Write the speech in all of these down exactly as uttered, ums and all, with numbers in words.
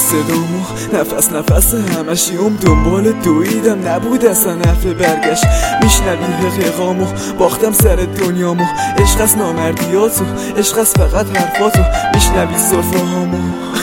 صدامو نفس نفس همشیوم دنبال دویدم، نبود اصلا حرف برگشت. میشنوی حقیقامو باختم سر دنیامو، عشق از نامردیاتو، عشق از فقط حرفاتو. میشنوی صرفهامو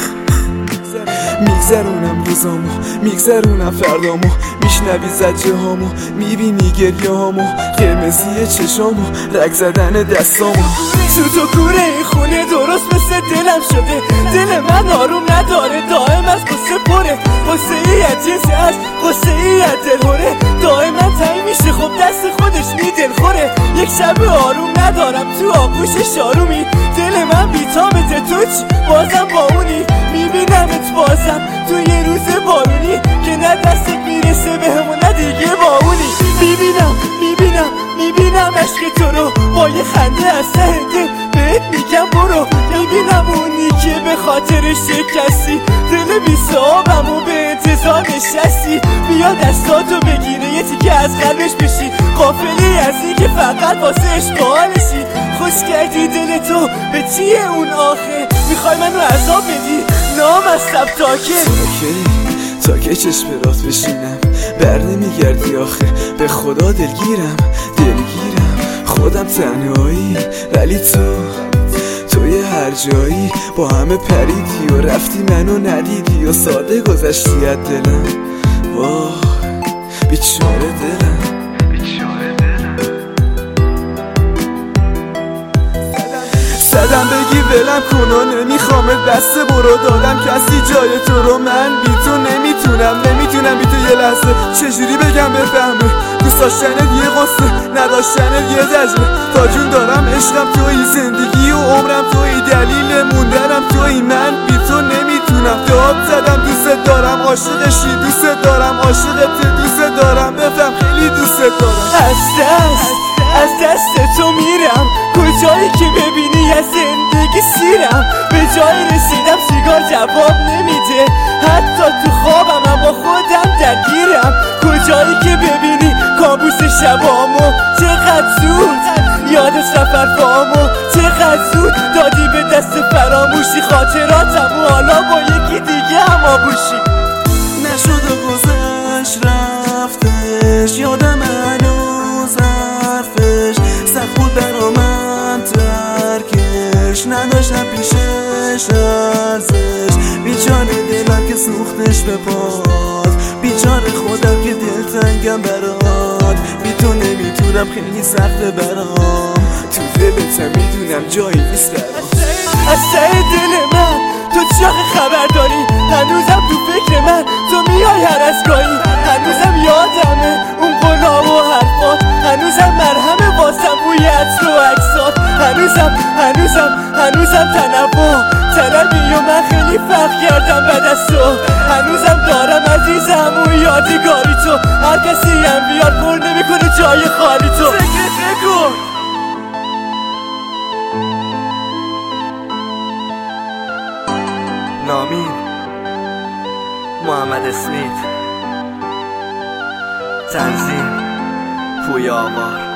میگذرونم روزامو، میگذرونم فردامو. میشنوی زجه هامو، میبینی گریه هامو، قرمزی چشامو، رگ زدن دستامو. تو تو کوره این خونه درست مثل دلم شده، دل من آروم نداره، دائم از قصه پره. قصه ای از جنس هست، قصه ای از دلهوره، دائما تایی میشه خب دست خودش می دل خوره. یک شب آروم ندارم تو آغوش شارومی، دل من بیتامته تو چی بازم با اونی. میبینمت بازم تو یه روز بارونی که نه دستت میرسه به همون نه دیگه با اونی. میبینم میبینم میبینم عشق تو رو با یه خنده از ته دل بهت میگم برو. میبینم اونی که به خاطرش شکستی، دل بی صحابم و به انتظار نشستی. بیا دستاتو بگیره یه تیکه از قلبش بشی، غافلی از این که فقط واسه عشق حالشی. خوش کردی دل تو به چیه اون آخه، میخوای منو عذاب بدی نام از سب تاکه. تا که چشم رات بشینم بر نمیگردی آخه، به خدا دلگیرم دلگیرم. خودم تنهایی ولی تو توی هر جایی با همه پریدی و رفتی منو ندیدی و ساده گذشتی از دلم. واه بیچاره دلم، زدم بگی ولم کن و نمیخوامت بسته برو. دادم کسی جای تو رو، من بی تو نمیتونم نمیتونم بی تو یه لحظه. چجوری بگم بفهمه دوست داشتنت یه قصه، نداشتنت یه زجره. تا جون دارم عشقم توی، زندگی و عمرم توی، دلیل موندنم توی. من بی تو نمیتونم. داد زدم دوست دارم، عاشقشی دوست دارم، عاشقت دوست دارم. بفهم خیلی دوست دارم. از دست از دست تو میرم کجایی که ببینی از زندگی سیرم. به جای رسیدم سیگار جواب نمیده، حتی تو خوابم هم با خودم درگیرم. کجایی که ببینی کابوس شبامو، چقدر زود یاد سفر بامو، چقدر زود دادی به دست فراموشی خاطراتم و حالا با یکی دیگه هم آبوشی. نشد و گذشت رفتش، یادم هنوز حرفش سخت بود برا من ترکش، نداشتم پیشش ارزش. بیچاره دلم که سوختش به پات، بیچاره خودم که دلتنگم برات. بی تو نمیتونم خیلی سخته برام، تو دلتم میدونم جایی نیست برام. از ته دل من تو چه خبر داری؟ هنوزم تو فکر من تو میای هر از گاهی. هنوزم یادمه اون قولا و حرفات، هنوزم مرهم واسم بوی عطر و عکسات. هنوزم هنوزم هنوزم تنوع طلبی و من خیلی فرق کردم بعد از تو. هنوزم دارم عزیزم اون یادگاری تو، هر کسی هم بیار پر نمیکنه جای خالی تو. فکرت نکن نامین محمد اسمیت، تنظیم پویا آوار.